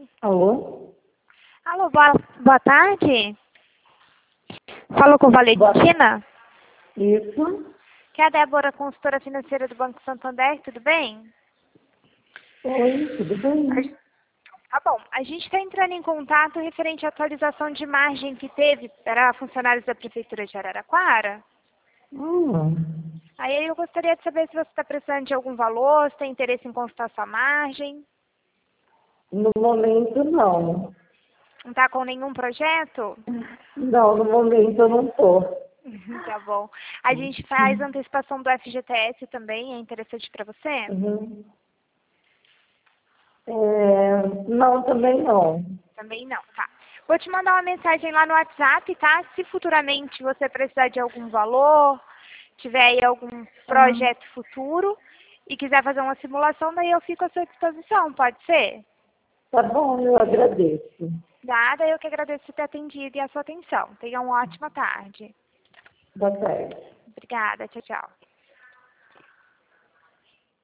Alô? Alô, boa tarde. Falou com Valentina? Isso? Que é a Débora, consultora financeira do Banco Santander, tudo bem? Oi, tudo bem? Tá bom, a gente está entrando em contato referente à atualização de margem que teve para funcionários da Prefeitura de Araraquara. Hum, Aí eu gostaria de saber se você está precisando de algum valor, se tem interesse em consultar sua margem. no momento não. Não está com nenhum projeto? Não, no momento eu não tô. Tá bom. A gente faz antecipação do FGTS também, é interessante para você? Uhum. Não, também não. Também não, tá. Vou te mandar uma mensagem lá no WhatsApp, tá? Se futuramente você precisar de algum valor, tiver aí algum projeto futuro e quiser fazer uma simulação, daí eu fico à sua disposição, pode ser? Tá bom, eu agradeço. Nada, eu que agradeço por ter atendido e a sua atenção. Tenha uma ótima tarde. Boa tarde. Obrigada, tchau, tchau.